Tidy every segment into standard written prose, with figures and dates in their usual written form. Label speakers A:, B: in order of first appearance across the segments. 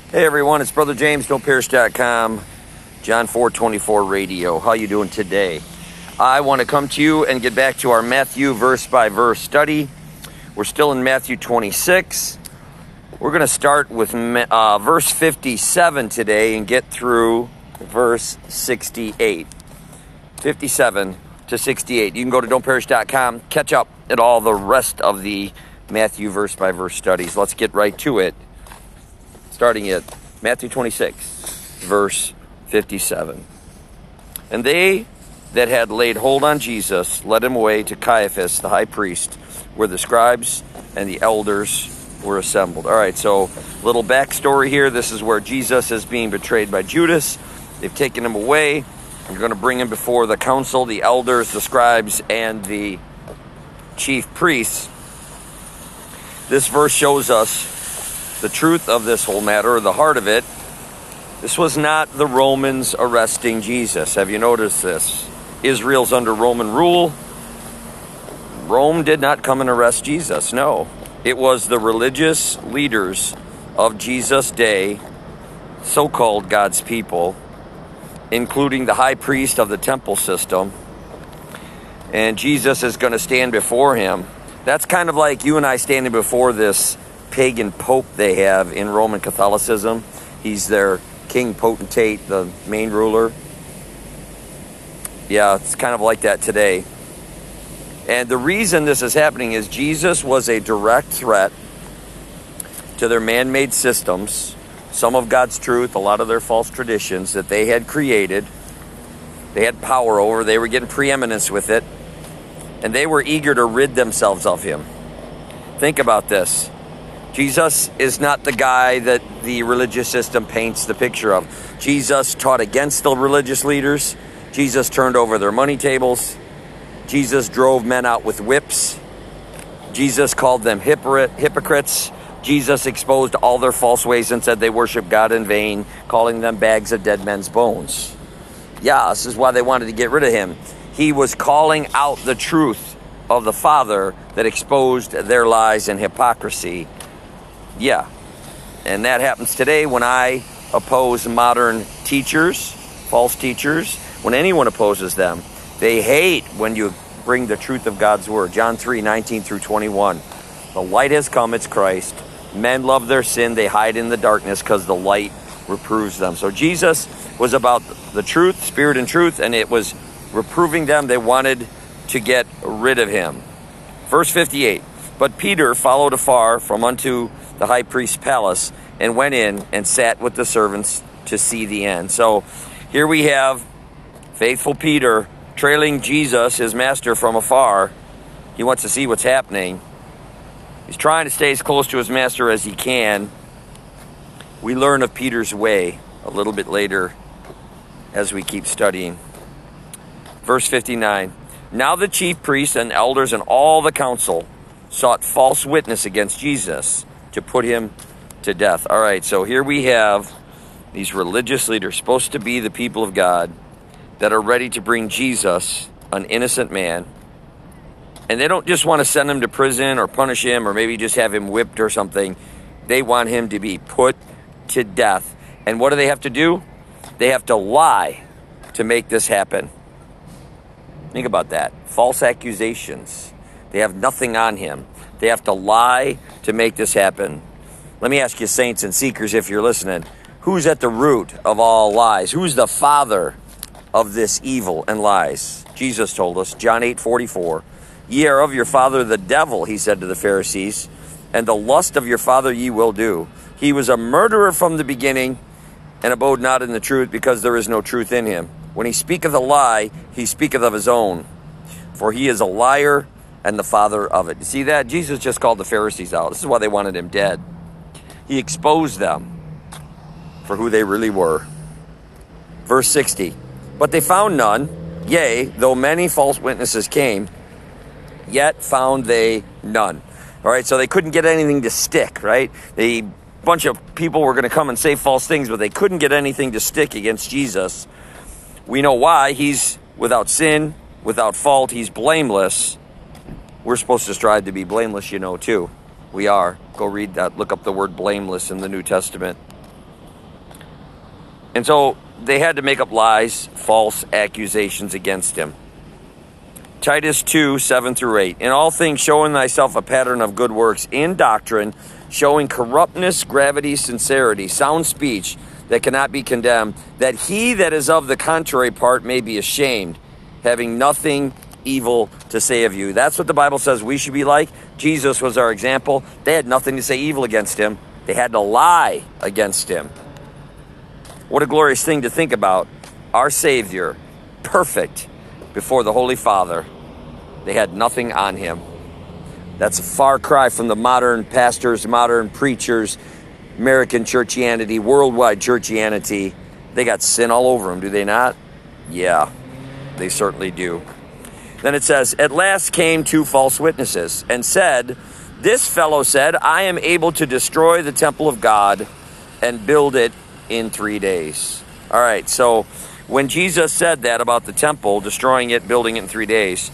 A: Hey everyone, it's Brother James, Don'tPerish.com, John 4:24 radio. How you doing today? I want to come to you and get back to our Matthew verse-by-verse study. We're still in Matthew 26. We're going to start with verse 57 today and get through verse 68. 57 to 68. You can go to Don'tPerish.com, catch up at all the rest of the Matthew verse-by-verse studies. Let's get right to it. Starting at Matthew 26, verse 57. And they that had laid hold on Jesus led him away to Caiaphas, the high priest, where the scribes and the elders were assembled. All right, so little backstory here. This is where Jesus is being betrayed by Judas. They've taken him away. They're going to bring him before the council, the elders, the scribes, and the chief priests. This verse shows us the truth of this whole matter, or the heart of it. This was not the Romans arresting Jesus. Have you noticed this? Israel's under Roman rule. Rome did not come and arrest Jesus. No. It was the religious leaders of Jesus' day, so-called God's people, including the high priest of the temple system. And Jesus is going to stand before him. That's kind of like you and I standing before this pagan pope they have in Roman Catholicism. He's their king potentate, the main ruler. Yeah, it's kind of like that today. And the reason this is happening is Jesus was a direct threat to their man-made systems, some of God's truth, a lot of their false traditions that they had created. They had power over, they were getting preeminence with it, and they were eager to rid themselves of him. Think about this. Jesus is not the guy that the religious system paints the picture of. Jesus taught against the religious leaders. Jesus turned over their money tables. Jesus drove men out with whips. Jesus called them hypocrites. Jesus exposed all their false ways and said they worship God in vain, calling them bags of dead men's bones. Yeah, this is why they wanted to get rid of him. He was calling out the truth of the Father that exposed their lies and hypocrisy. Yeah, and that happens today when I oppose modern teachers, false teachers, when anyone opposes them. They hate when you bring the truth of God's word. John 3:19 through 21. The light has come, it's Christ. Men love their sin, they hide in the darkness because the light reproves them. So Jesus was about the truth, spirit and truth, and it was reproving them. They wanted to get rid of him. Verse 58. But Peter followed afar from unto the high priest's palace and went in and sat with the servants to see the end. So here we have faithful Peter trailing Jesus, his master, from afar. He wants to see what's happening. He's trying to stay as close to his master as he can. We learn of Peter's way a little bit later as we keep studying. Verse 59. Now the chief priests and elders and all the council sought false witness against Jesus to put him to death. All right, so here we have these religious leaders, supposed to be the people of God, that are ready to bring Jesus, an innocent man, and they don't just want to send him to prison or punish him or maybe just have him whipped or something. They want him to be put to death. And what do they have to do? They have to lie to make this happen. Think about that. False accusations. They have nothing on him. They have to lie to make this happen. Let me ask you, saints and seekers, if you're listening, who's at the root of all lies? Who's the father of this evil and lies? Jesus told us, John 8:44, ye are of your father the devil, he said to the Pharisees, and the lust of your father ye will do. He was a murderer from the beginning and abode not in the truth, because there is no truth in him. When he speaketh a lie, he speaketh of his own, for he is a liar and the father of it. You see that? Jesus just called the Pharisees out. This is why they wanted him dead. He exposed them for who they really were. Verse 60. But they found none, yea, though many false witnesses came, yet found they none. All right, so they couldn't get anything to stick, right? A bunch of people were going to come and say false things, but they couldn't get anything to stick against Jesus. We know why. He's without sin, without fault. He's blameless. We're supposed to strive to be blameless, too. We are. Go read that. Look up the word blameless in the New Testament. And so they had to make up lies, false accusations against him. Titus 2, 7 through 8. In all things showing thyself a pattern of good works, in doctrine, showing corruptness, gravity, sincerity, sound speech that cannot be condemned, that he that is of the contrary part may be ashamed, having nothing evil to say of you. That's what the Bible says we should be like. Jesus was our example. They had nothing to say evil against him. They had to lie against him. What a glorious thing to think about. Our Savior, perfect before the Holy Father. They had nothing on him. That's a far cry from the modern pastors, modern preachers, American churchianity, worldwide churchianity. They got sin all over them, do they not? Yeah, they certainly do. Then it says, at last came two false witnesses and said, this fellow said, I am able to destroy the temple of God and build it in 3 days. All right, so when Jesus said that about the temple, destroying it, building it in 3 days,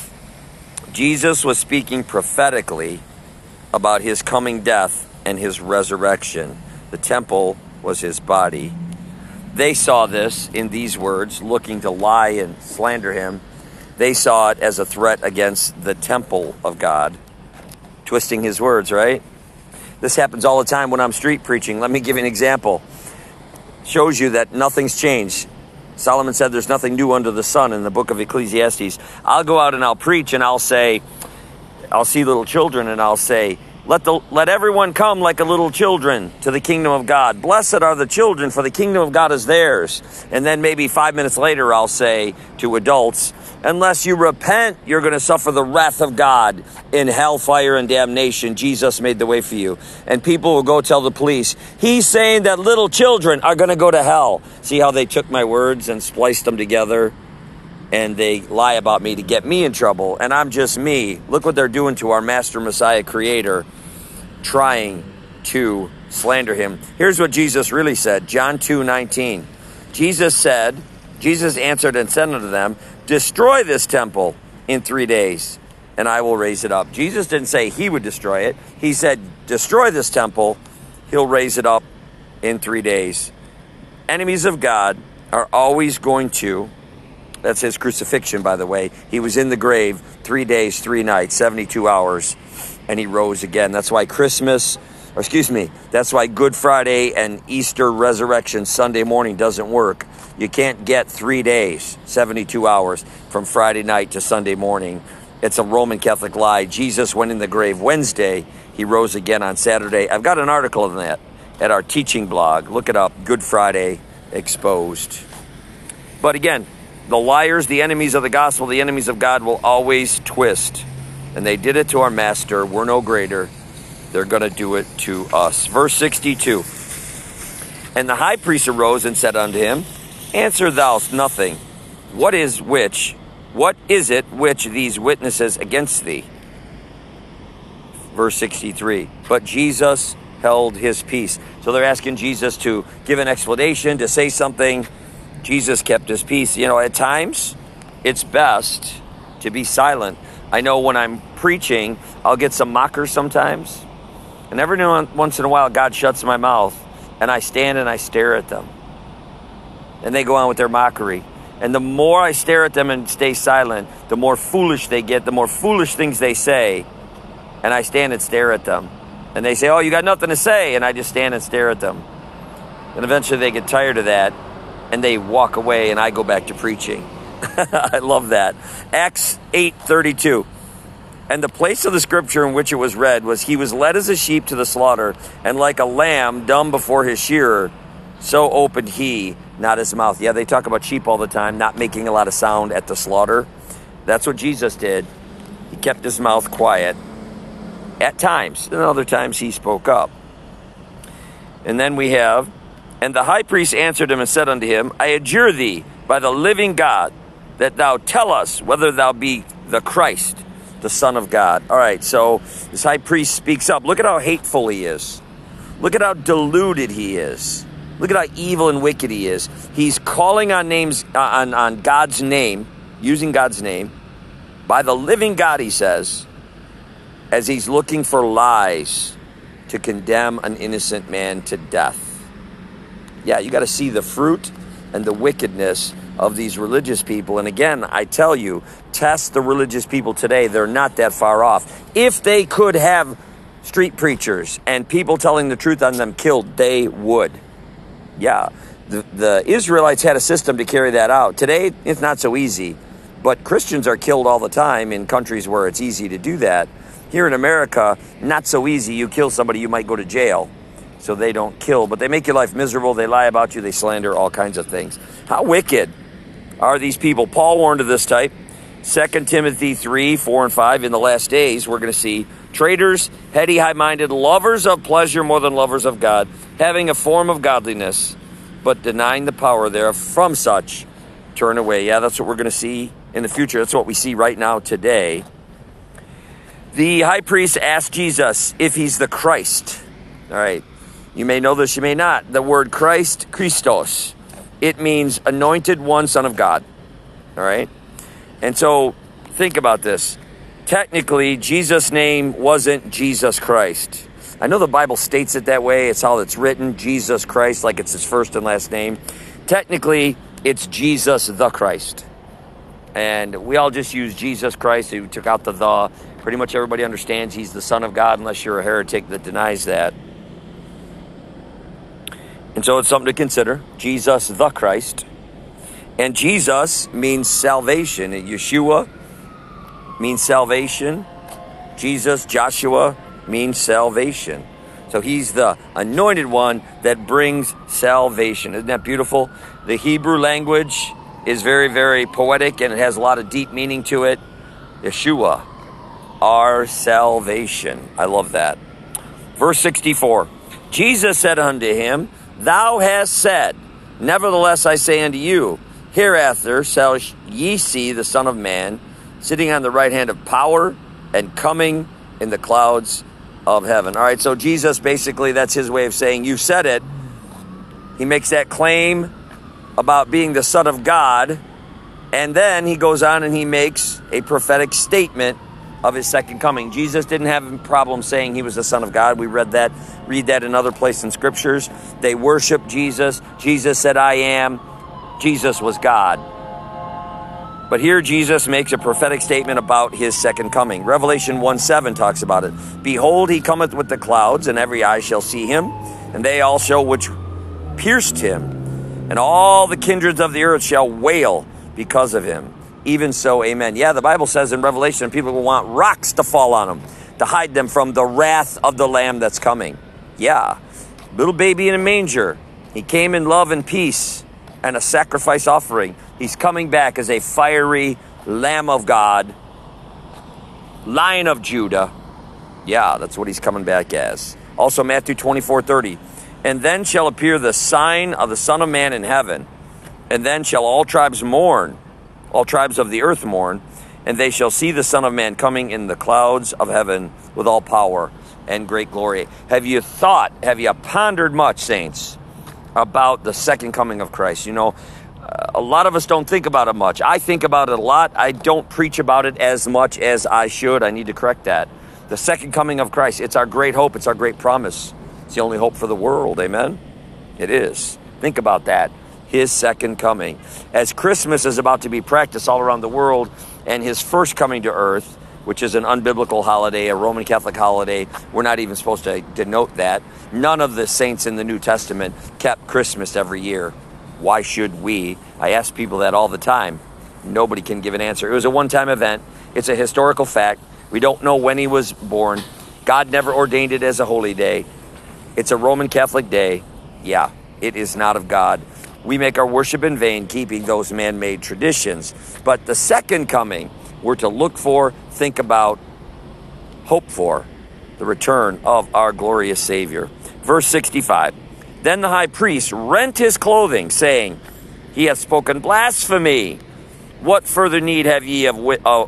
A: Jesus was speaking prophetically about his coming death and his resurrection. The temple was his body. They saw this in these words, looking to lie and slander him. They saw it as a threat against the temple of God, twisting his words, right? This happens all the time when I'm street preaching. Let me give you an example. Shows you that nothing's changed. Solomon said there's nothing new under the sun in the book of Ecclesiastes. I'll go out and I'll preach and I'll say, I'll see little children and I'll say, let everyone come like a little children to the kingdom of God. Blessed are the children, for the kingdom of God is theirs. And then maybe 5 minutes later, I'll say to adults, unless you repent, you're going to suffer the wrath of God in hellfire and damnation. Jesus made the way for you. And people will go tell the police, he's saying that little children are going to go to hell. See how they took my words and spliced them together? And they lie about me to get me in trouble. And I'm just me. Look what they're doing to our Master Messiah Creator, trying to slander him. Here's what Jesus really said. John 2:19. Jesus answered and said unto them, destroy this temple in 3 days, and I will raise it up. Jesus didn't say he would destroy it. He said, destroy this temple, he'll raise it up in 3 days. Enemies of God are always going to, that's his crucifixion, by the way. He was in the grave 3 days, 3 nights, 72 hours, and he rose again. That's why that's why Good Friday and Easter resurrection Sunday morning doesn't work. You can't get 3 days, 72 hours from Friday night to Sunday morning. It's a Roman Catholic lie. Jesus went in the grave Wednesday. He rose again on Saturday. I've got an article on that at our teaching blog. Look it up, Good Friday Exposed. But again, the liars, the enemies of the gospel, the enemies of God will always twist. And they did it to our master. We're no greater. They're going to do it to us. Verse 62. And the high priest arose and said unto him, answer thou nothing. What is it which these witnesses against thee? Verse 63. But Jesus held his peace. So they're asking Jesus to give an explanation, to say something. Jesus kept his peace. You know, at times, it's best to be silent. I know when I'm preaching, I'll get some mockers sometimes. And every once in a while, God shuts my mouth. And I stand and I stare at them. And they go on with their mockery. And the more I stare at them and stay silent, the more foolish they get, the more foolish things they say. And I stand and stare at them. And they say, oh, you got nothing to say. And I just stand and stare at them. And eventually they get tired of that. And they walk away and I go back to preaching. I love that. Acts 8:32. And the place of the scripture in which it was read was, he was led as a sheep to the slaughter, and like a lamb dumb before his shearer, so opened he not his mouth. Yeah, they talk about sheep all the time, not making a lot of sound at the slaughter. That's what Jesus did. He kept his mouth quiet at times, and other times he spoke up. And then we have, and the high priest answered him and said unto him, I adjure thee by the living God, that thou tell us whether thou be the Christ, the Son of God. All right, so this high priest speaks up. Look at how hateful he is. Look at how deluded he is. Look at how evil and wicked he is. He's calling on names, on God's name, using God's name, by the living God, he says, as he's looking for lies to condemn an innocent man to death. Yeah, you got to see the fruit and the wickedness of these religious people. And again, I tell you, test the religious people today. They're not that far off. If they could have street preachers and people telling the truth on them killed, they would. Yeah, the Israelites had a system to carry that out. Today, it's not so easy. But Christians are killed all the time in countries where it's easy to do that. Here in America, not so easy. You kill somebody, you might go to jail. So they don't kill, but they make your life miserable. They lie about you. They slander, all kinds of things. How wicked are these people? Paul warned of this type. 2 Timothy 3, 4, and 5. In the last days, we're going to see traitors, heady, high-minded, lovers of pleasure more than lovers of God, having a form of godliness, but denying the power thereof. From such, turn away. Yeah, that's what we're going to see in the future. That's what we see right now today. The high priest asked Jesus if he's the Christ. All right. You may know this, you may not. The word Christ, Christos, it means anointed one, son of God. All right? And so think about this. Technically, Jesus' name wasn't Jesus Christ. I know the Bible states it that way. It's how it's written, Jesus Christ, like it's his first and last name. Technically, it's Jesus the Christ. And we all just use Jesus Christ. Who took out the. Pretty much everybody understands he's the Son of God unless you're a heretic that denies that. And so it's something to consider. Jesus the Christ. And Jesus means salvation. Yeshua means salvation. Jesus, Joshua, means salvation. So he's the anointed one that brings salvation. Isn't that beautiful? The Hebrew language is very, very poetic, and it has a lot of deep meaning to it. Yeshua, our salvation. I love that. Verse 64. Jesus said unto him, Thou hast said, Nevertheless I say unto you, hereafter shall ye see the Son of Man sitting on the right hand of power and coming in the clouds of heaven. All right, so Jesus, basically, that's his way of saying, you said it. He makes that claim about being the Son of God, and then he goes on and he makes a prophetic statement of his second coming. Jesus didn't have a problem saying he was the Son of God. We read that in other places in scriptures. They worshiped Jesus. Jesus said, I am. Jesus was God. But here Jesus makes a prophetic statement about his second coming. Revelation 1:7 talks about it. Behold, he cometh with the clouds, and every eye shall see him, and they also which pierced him. And all the kindreds of the earth shall wail because of him. Even so, amen. Yeah, the Bible says in Revelation, people will want rocks to fall on them, to hide them from the wrath of the Lamb that's coming. Yeah, little baby in a manger. He came in love and peace and a sacrifice offering. He's coming back as a fiery Lamb of God, Lion of Judah. Yeah, that's what he's coming back as. Also, Matthew 24:30. And then shall appear the sign of the Son of Man in heaven. And then shall all tribes mourn, all tribes of the earth mourn, and they shall see the Son of Man coming in the clouds of heaven with all power and great glory. Have you pondered much, saints, about the second coming of Christ? You know, a lot of us don't think about it much. I think about it a lot. I don't preach about it as much as I should. I need to correct that. The second coming of Christ, it's our great hope. It's our great promise. It's the only hope for the world. Amen? It is. Think about that. His second coming. As Christmas is about to be practiced all around the world, and his first coming to earth, which is an unbiblical holiday, a Roman Catholic holiday, we're not even supposed to denote that. None of the saints in the New Testament kept Christmas every year. Why should we? I ask people that all the time. Nobody can give an answer. It was a one-time event. It's a historical fact. We don't know when he was born. God never ordained it as a holy day. It's a Roman Catholic day. Yeah, it is not of God. We make our worship in vain, keeping those man-made traditions. But the second coming, we're to look for, think about, hope for the return of our glorious Savior. Verse 65. Then the high priest rent his clothing, saying, He hath spoken blasphemy. What further need have we of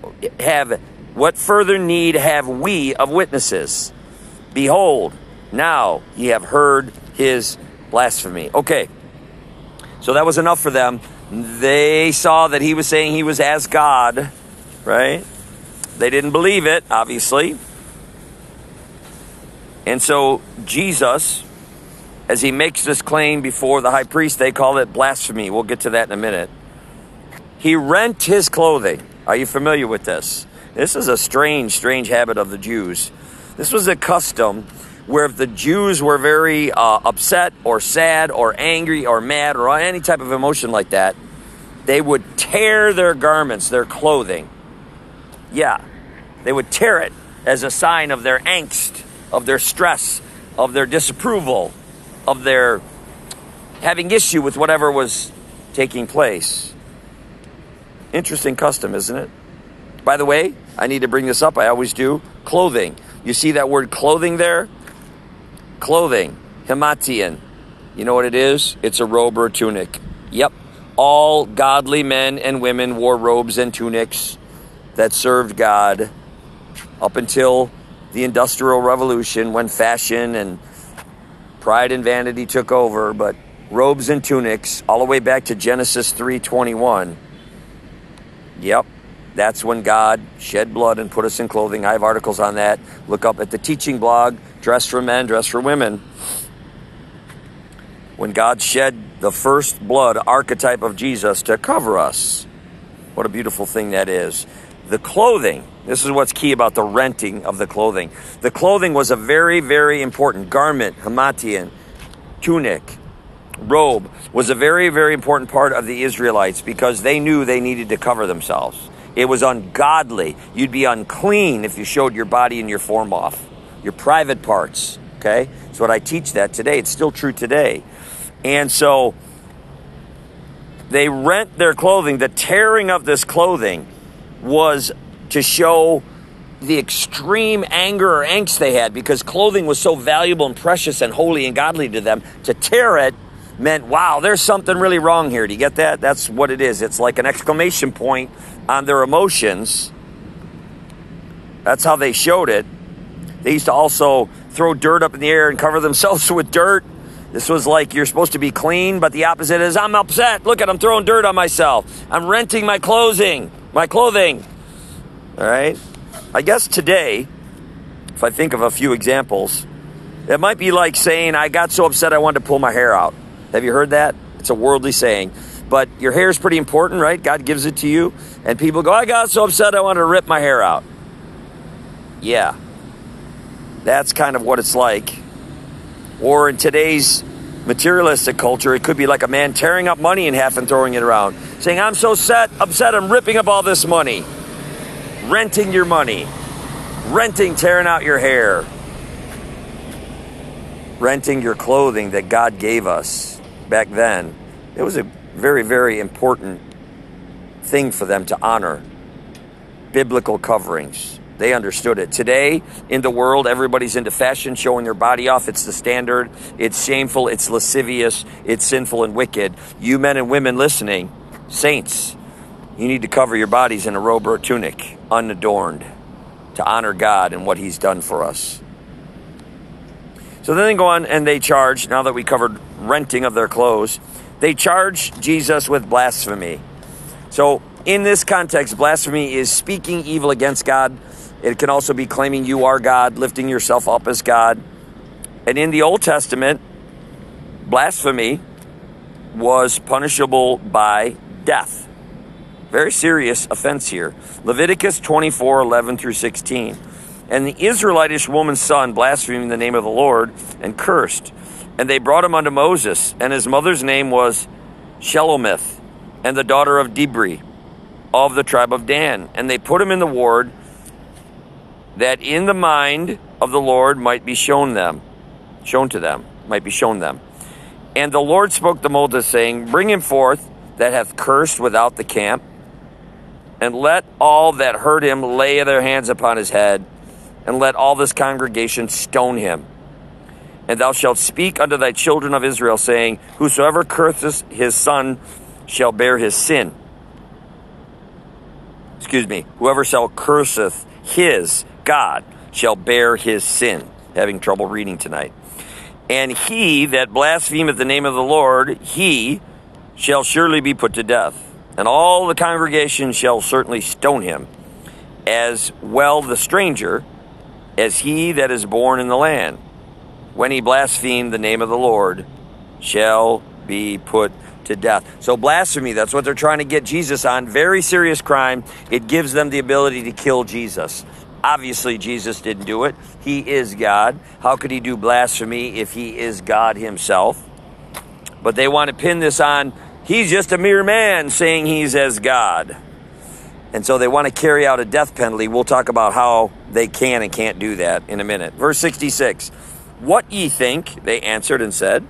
A: witnesses? Behold, now ye have heard his blasphemy. Okay. So that was enough for them. They saw that he was saying he was as God, right? They didn't believe it, obviously. And so Jesus, as he makes this claim before the high priest. They call it blasphemy. We'll get to that in a minute. He rent his clothing. Are you familiar with this? This is a strange habit of the Jews. This was a custom where if the Jews were very upset or sad or angry or mad or any type of emotion like that, they would tear their garments, their clothing. Yeah, they would tear it as a sign of their angst, of their stress, of their disapproval, of their having issue with whatever was taking place. Interesting custom, isn't it? By the way, I need to bring this up. I always do. Clothing. You see that word clothing there? Clothing. Hematian. You know what it is? It's a robe or a tunic. Yep. All godly men and women wore robes and tunics that served God up until the Industrial Revolution, when fashion and pride and vanity took over. But robes and tunics, all the way back to Genesis 3:21. Yep. That's when God shed blood and put us in clothing. I have articles on that. Look up at the teaching blog, Dress for Men, Dress for Women. When God shed the first blood archetype of Jesus to cover us. What a beautiful thing that is. The clothing, this is what's key about the renting of the clothing. The clothing was a very, very important garment, hematian, tunic, robe, was a very, very important part of the Israelites because they knew they needed to cover themselves. It was ungodly. You'd be unclean if you showed your body and your form off, your private parts, okay? That's what I teach that today. It's still true today. And so they rent their clothing. The tearing of this clothing was to show the extreme anger or angst they had because clothing was so valuable and precious and holy and godly to them. To tear it meant, wow, there's something really wrong here. Do you get that? That's what it is. It's like an exclamation point on their emotions. That's how they showed it. They used to also throw dirt up in the air and cover themselves with dirt. This was like you're supposed to be clean, but the opposite is I'm upset. Look at, I'm throwing dirt on myself. I'm renting my clothing. All right? I guess today, if I think of a few examples, it might be like saying I got so upset I wanted to pull my hair out. Have you heard that? It's a worldly saying. But your hair is pretty important, right? God gives it to you. And people go, I got so upset I wanted to rip my hair out. Yeah. That's kind of what it's like. Or in today's materialistic culture, it could be like a man tearing up money in half and throwing it around. Saying, I'm so upset, I'm ripping up all this money. Renting your money. Renting, tearing out your hair. Renting your clothing that God gave us back then. It was a very, very important thing for them to honor. Biblical coverings. They understood it. Today, in the world, everybody's into fashion, showing their body off. It's the standard. It's shameful. It's lascivious. It's sinful and wicked. You men and women listening, saints, you need to cover your bodies in a robe or a tunic, unadorned, to honor God and what He's done for us. So then they go on and they charge, now that we covered renting of their clothes, they charge Jesus with blasphemy. So in this context, blasphemy is speaking evil against God. It can also be claiming you are God, lifting yourself up as God. And in the Old Testament, blasphemy was punishable by death. Very serious offense here. Leviticus 24:11 through 16. And the Israelitish woman's son blasphemed the name of the Lord and cursed. And they brought him unto Moses, and his mother's name was Shelomith, and the daughter of Dibri, of the tribe of Dan. And they put him in the ward, that in the mind of the Lord might be shown to them. And the Lord spoke to Moses, saying, bring him forth that hath cursed without the camp, and let all that heard him lay their hands upon his head, and let all this congregation stone him. And thou shalt speak unto thy children of Israel, saying, whosoever curseth his son shall bear his sin. Whoever shall curseth his God shall bear his sin. Having trouble reading tonight. And he that blasphemeth the name of the Lord, he shall surely be put to death. And all the congregation shall certainly stone him, as well the stranger as he that is born in the land. when he blasphemed the name of the Lord, shall be put to death. So blasphemy, that's what they're trying to get Jesus on. Very serious crime. It gives them the ability to kill Jesus. Obviously, Jesus didn't do it. He is God. How could he do blasphemy if he is God himself? But they want to pin this on, he's just a mere man saying he's as God. And so they want to carry out a death penalty. We'll talk about how they can and can't do that in a minute. Verse 66, what ye think? They answered and said,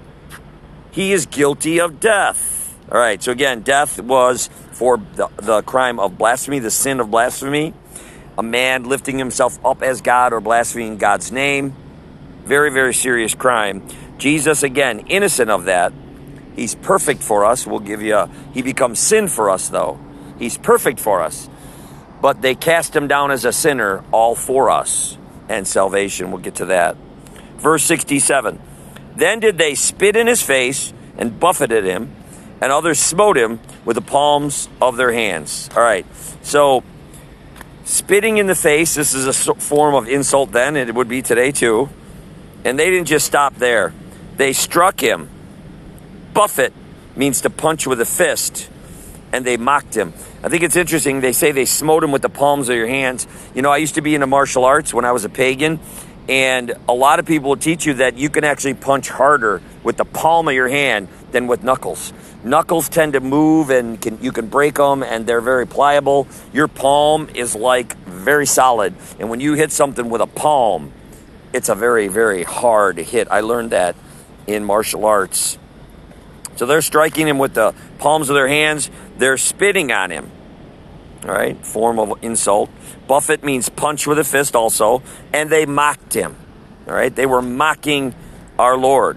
A: he is guilty of death. All right, so again, death was for the crime of blasphemy, the sin of blasphemy. A man lifting himself up as God or blaspheming God's name. Very, very serious crime. Jesus, again, innocent of that. He's perfect for us. We'll give you he becomes sin for us, though. He's perfect for us. But they cast him down as a sinner, all for us and salvation. We'll get to that. Verse 67. Then did they spit in his face and buffeted him, and others smote him with the palms of their hands. All right, so spitting in the face, this is a form of insult then, and it would be today too. And they didn't just stop there. They struck him. Buffet means to punch with a fist, and they mocked him. I think it's interesting. They say they smote him with the palms of your hands. You know, I used to be into martial arts when I was a pagan, and a lot of people will teach you that you can actually punch harder with the palm of your hand than with knuckles. Knuckles tend to move and you can break them, and they're very pliable. Your palm is like very solid. And when you hit something with a palm, it's a very, very hard hit. I learned that in martial arts. So they're striking him with the palms of their hands. They're spitting on him. All right, form of insult. Buffet means punch with a fist also. And they mocked him. All right, they were mocking our Lord.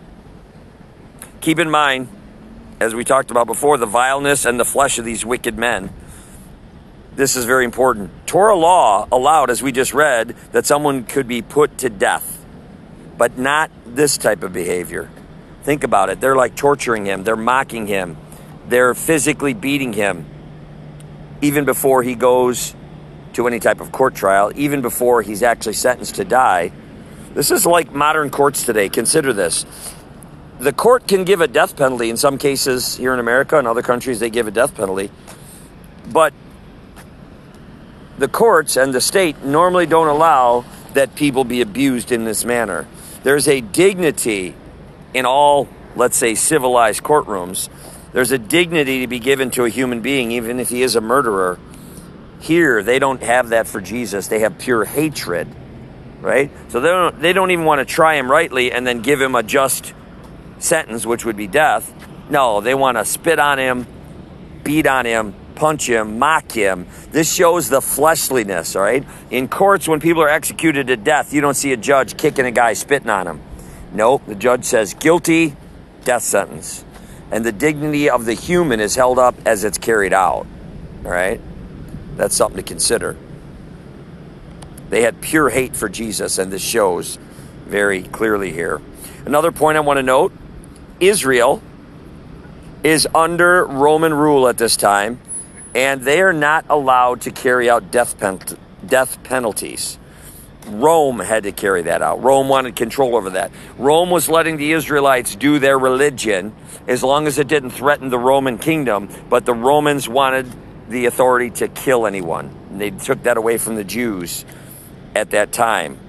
A: Keep in mind, as we talked about before, the vileness and the flesh of these wicked men. This is very important. Torah law allowed, as we just read, that someone could be put to death, but not this type of behavior. Think about it. They're like torturing him. They're mocking him. They're physically beating him, even before he goes to any type of court trial, even before he's actually sentenced to die. This is like modern courts today. Consider this. The court can give a death penalty. In some cases here in America and other countries, they give a death penalty. But the courts and the state normally don't allow that people be abused in this manner. There's a dignity in all, let's say, civilized courtrooms. There's a dignity to be given to a human being, even if he is a murderer. Here, they don't have that for Jesus. They have pure hatred, right? So they don't even want to try him rightly and then give him a just sentence, which would be death. No, they want to spit on him, beat on him, punch him, mock him. This shows the fleshliness, all right? In courts, when people are executed to death, you don't see a judge kicking a guy, spitting on him. No, the judge says guilty, death sentence. And the dignity of the human is held up as it's carried out, all right? That's something to consider. They had pure hate for Jesus, and this shows very clearly here. Another point I want to note, Israel is under Roman rule at this time, and they are not allowed to carry out death penalties. Rome had to carry that out. Rome wanted control over that. Rome was letting the Israelites do their religion as long as it didn't threaten the Roman kingdom, but the Romans wanted the authority to kill anyone. And they took that away from the Jews at that time.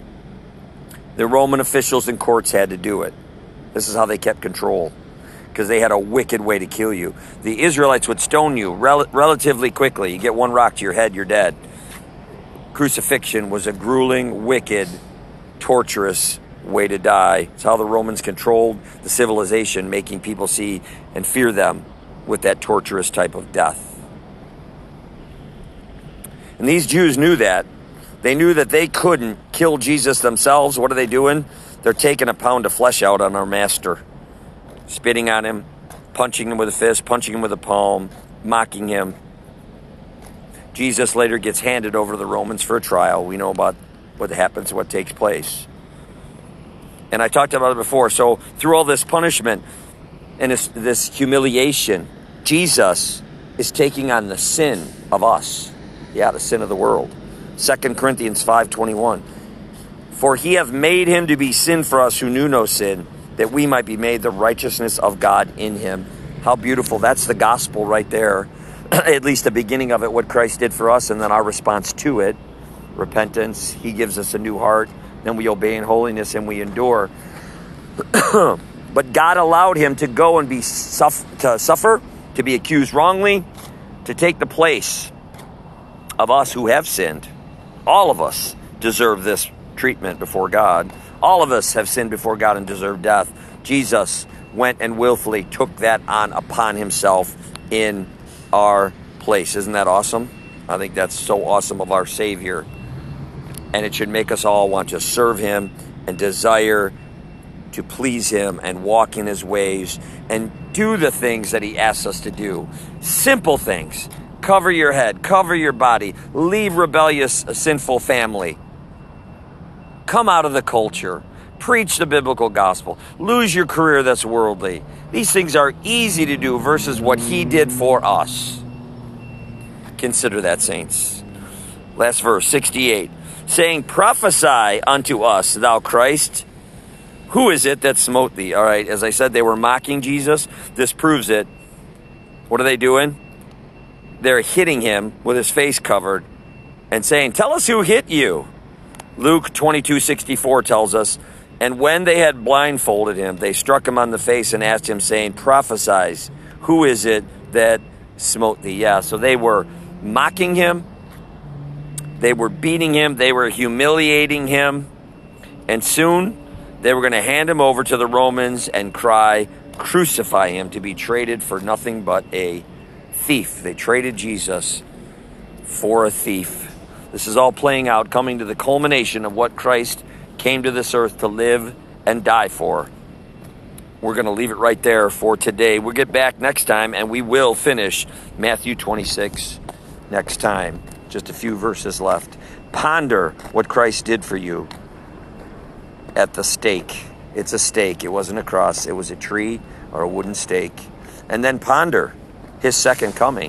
A: The Roman officials and courts had to do it. This is how they kept control, because they had a wicked way to kill you. The Israelites would stone you relatively quickly. You get one rock to your head, you're dead. Crucifixion was a grueling, wicked, torturous way to die. It's how the Romans controlled the civilization, making people see and fear them with that torturous type of death. And these Jews knew that. They knew that they couldn't kill Jesus themselves. What are they doing? They're taking a pound of flesh out on our master, spitting on him, punching him with a fist, punching him with a palm, mocking him. Jesus later gets handed over to the Romans for a trial. We know about what happens, what takes place. And I talked about it before. So through all this punishment and this humiliation, Jesus is taking on the sin of us. Yeah, the sin of the world. 2 Corinthians 5:21. For he hath made him to be sin for us who knew no sin, that we might be made the righteousness of God in him. How beautiful. That's the gospel right there. At least the beginning of it, what Christ did for us, and then our response to it. Repentance. He gives us a new heart. Then we obey in holiness and we endure. But God allowed him to go and to suffer, to be accused wrongly, to take the place of us who have sinned. All of us deserve this treatment before God. All of us have sinned before God and deserve death. Jesus went and willfully took that on upon himself in our place. Isn't that awesome? I think that's so awesome of our Savior. And it should make us all want to serve him and desire to please him and walk in his ways and do the things that he asks us to do. Simple things. Cover your head, cover your body, leave rebellious, sinful family. Come out of the culture. Preach the biblical gospel. Lose your career that's worldly. These things are easy to do versus what he did for us. Consider that, saints. Last verse, 68. Saying, prophesy unto us, thou Christ. Who is it that smote thee? All right, as I said, they were mocking Jesus. This proves it. What are they doing? They're hitting him with his face covered and saying, tell us who hit you. Luke 22:64 tells us, and when they had blindfolded him, they struck him on the face and asked him, saying, prophesy, who is it that smote thee? Yeah, so they were mocking him. They were beating him. They were humiliating him. And soon they were going to hand him over to the Romans and cry, crucify him, to be traded for nothing but a thief. They traded Jesus for a thief. This is all playing out, coming to the culmination of what Christ came to this earth to live and die for. We're going to leave it right there for today. We'll get back next time, and we will finish Matthew 26 next time. Just a few verses left. Ponder what Christ did for you at the stake. It's a stake. It wasn't a cross. It was a tree or a wooden stake. And then ponder his second coming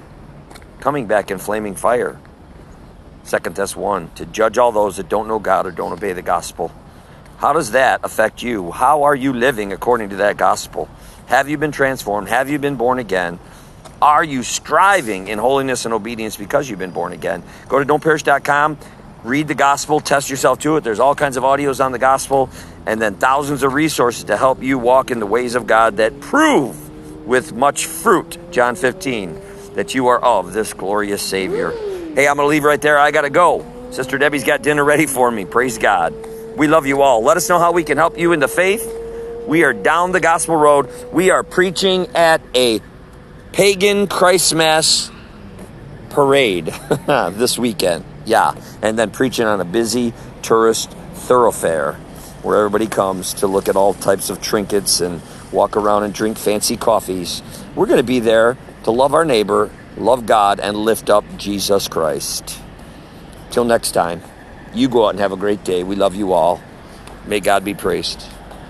A: back in flaming fire. 2 Thess 1, to judge all those that don't know God or don't obey the gospel. How does that affect you? How are you living according to that gospel? Have you been transformed? Have you been born again? Are you striving in holiness and obedience because you've been born again? Go to don'tperish.com, read the gospel, test yourself to it. There's all kinds of audios on the gospel, and then thousands of resources to help you walk in the ways of God that prove with much fruit, John 15, that you are of this glorious Savior. Hey, I'm going to leave right there. I got to go. Sister Debbie's got dinner ready for me. Praise God. We love you all. Let us know how we can help you in the faith. We are down the gospel road. We are preaching at a pagan Christmas parade this weekend. Yeah. And then preaching on a busy tourist thoroughfare where everybody comes to look at all types of trinkets and walk around and drink fancy coffees. We're going to be there to love our neighbor, love God, and lift up Jesus Christ. Till next time, you go out and have a great day. We love you all. May God be praised.